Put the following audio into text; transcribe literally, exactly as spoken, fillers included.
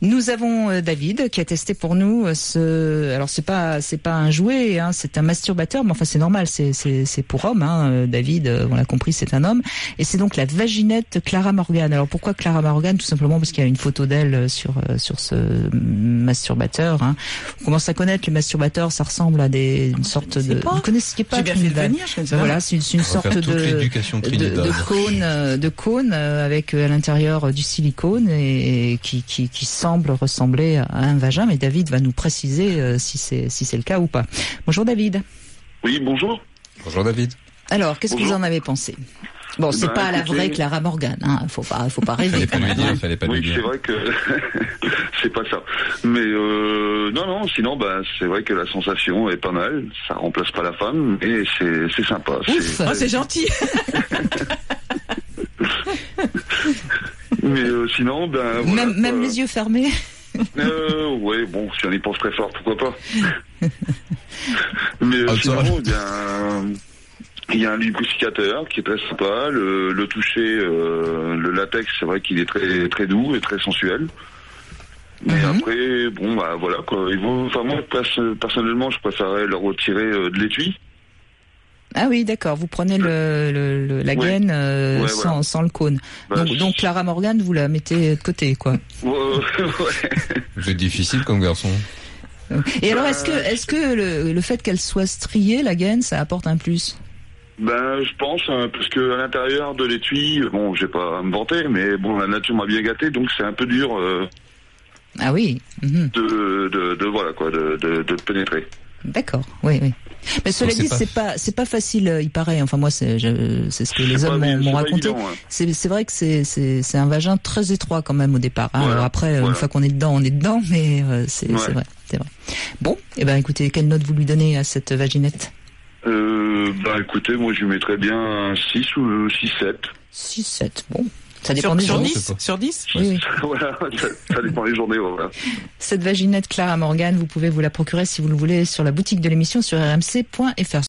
Nous avons euh, David qui a testé pour nous euh, ce. Alors c'est pas c'est pas un jouet, hein, c'est un masturbateur, mais enfin c'est normal, c'est c'est c'est pour homme. Hein, euh, David, euh, on l'a compris, c'est un homme, et c'est donc la vaginette Clara Morgan. Alors pourquoi Clara Morgan? Tout simplement parce qu'il y a une photo d'elle sur euh, sur ce masturbateur. Hein. On commence à connaître les masturbateurs, ça ressemble à des une sorte de. Pas. Vous connaissez pas? J'ai bien fait de venir, je ben voilà, c'est une, c'est une sorte de de, de cône de cône euh, avec à l'intérieur euh, du silicone et, et qui qui qui semble ressembler à un vagin, mais David va nous préciser euh, si c'est si c'est le cas ou pas. Bonjour David. Oui, bonjour. Bonjour David. Alors, qu'est-ce bonjour. que vous en avez pensé? Bon, c'est ben, pas la écoutez... vraie Clara Morgan, hein. Faut pas, faut pas rêver. Fallait pas lui dire, fallait pas oui, lui dire. c'est vrai que c'est pas ça. Mais euh, non, non. Sinon, ben c'est vrai que la sensation est pas mal. Ça remplace pas la femme, mais c'est c'est sympa. Ouf, c'est, oh, c'est gentil. Mais euh, sinon, ben voilà, même même euh, les yeux fermés. Euh, ouais, bon, si on y pense très fort, pourquoi pas. Mais euh, Ah, sinon, il y a un, il y a un lubrificateur qui est très sympa. Le, le toucher, euh, le latex, c'est vrai qu'il est très très doux et très sensuel. Mais Mm-hmm. après, bon, bah voilà quoi. Il vaut, enfin moi, personnellement, je préférerais le retirer euh, de l'étui. Ah oui, d'accord. Vous prenez le, le, le la ouais. gaine euh, ouais, sans voilà. sans le cône. Bah, donc je... donc Clara Morgan, vous la mettez de côté, quoi. Ouais, ouais. Vous êtes difficile comme garçon. Et alors, est-ce que est-ce que le, le fait qu'elle soit striée, la gaine, ça apporte un plus? Ben, je pense, hein, parce que à l'intérieur de l'étui, bon, j'ai pas à me vanter, mais bon, la nature m'a bien gâté, donc c'est un peu dur euh, Ah oui. Mm-hmm. de, de, de voilà quoi, de, de, de pénétrer. D'accord. Oui, oui. Mais cela Donc, dit, c'est pas... c'est pas c'est pas facile, il paraît. Enfin moi, c'est je, c'est ce que les C'est hommes pas, m'ont, m'ont raconté. Évident, hein. C'est c'est vrai que c'est c'est c'est un vagin très étroit quand même au départ. Hein. Voilà, Alors après, voilà. une fois qu'on est dedans, on est dedans, mais euh, c'est ouais. c'est vrai, c'est vrai. Bon, et eh ben écoutez, quelle note vous lui donnez à cette vaginette? Euh, bah écoutez, moi je lui mettrais bien un six ou six sept. six sept. Bon. Ça dépend Sur, des sur jours. dix Sur dix Oui, oui. Voilà, ça, ça dépend des journées, voilà. Cette vaginette Clara Morgan, vous pouvez vous la procurer si vous le voulez sur la boutique de l'émission sur r m c point f r.